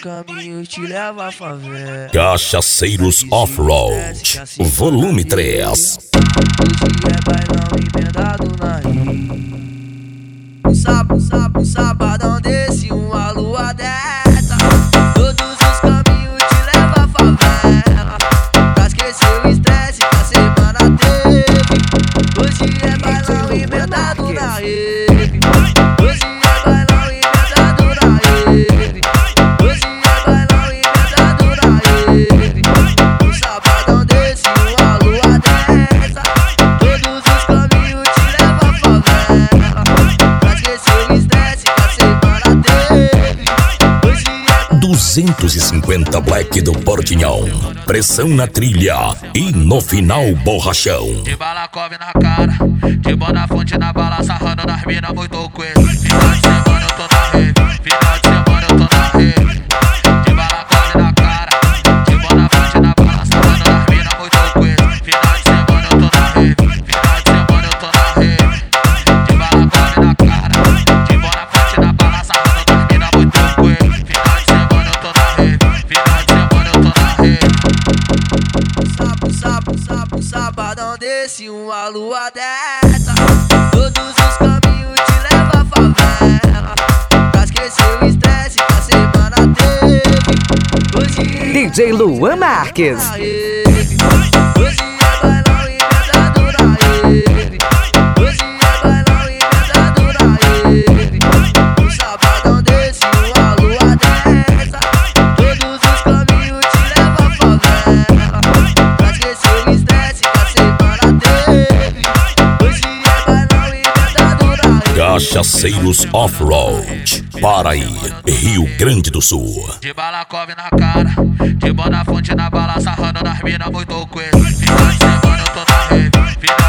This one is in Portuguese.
caminhos te levam à favela. Cachaceiros Off-Road, volume 3. Hoje é bailão emendado na rima. Um sabadão desse, uma lua dessa. Todos os caminhos te levam à favela. Pra esquecer o estresse que a semana teve. Hoje é bailão emendado na rede. Hoje é bailão emendado na rede. Hoje é bailão emendado na rede. Um sabadão desse, uma lua dessa. Todos os caminhos te levam à favela. Pra esquecer o estresse que a semana teve. Hoje é 250 Black do Portinhão, pressão na trilha e no final borrachão. De balacove na cara, de boa fonte na bala, sarrando nas minas muito coelho. Final de semana eu tô na rave, final de semana eu tô na rave. De balacove na cara, de boa fonte na bala, sarrando nas minas muito coelho. Final de semana eu tô na rave, final de semana eu tô na rave. De balacove na cara, de boa fonte na bala, sarrando nas minas muito coelho. Final de semana eu tô na rave, final de semana eu tô na rave. Um sabadão desse, uma lua dessa. Todos os caminhos te levam à favela. Pra esquecer o estresse que a semana teve. Hoje DJ Luan Marques. hoje é bailão emendado na rede. Hoje é bailão emendado na rede. Um sabadão desse, uma lua dessa. Todos os caminhos te levam à favela. Pra esquecer o estresse que a semana teve. Hoje é bailão emendado na rede. Cachaceiros Off-Road, Paraí, Rio Grande do Sul. De balacove na cara, de boa fonte na bala, sarrando nas minas muito coelho. Final de semana eu tô na rave, final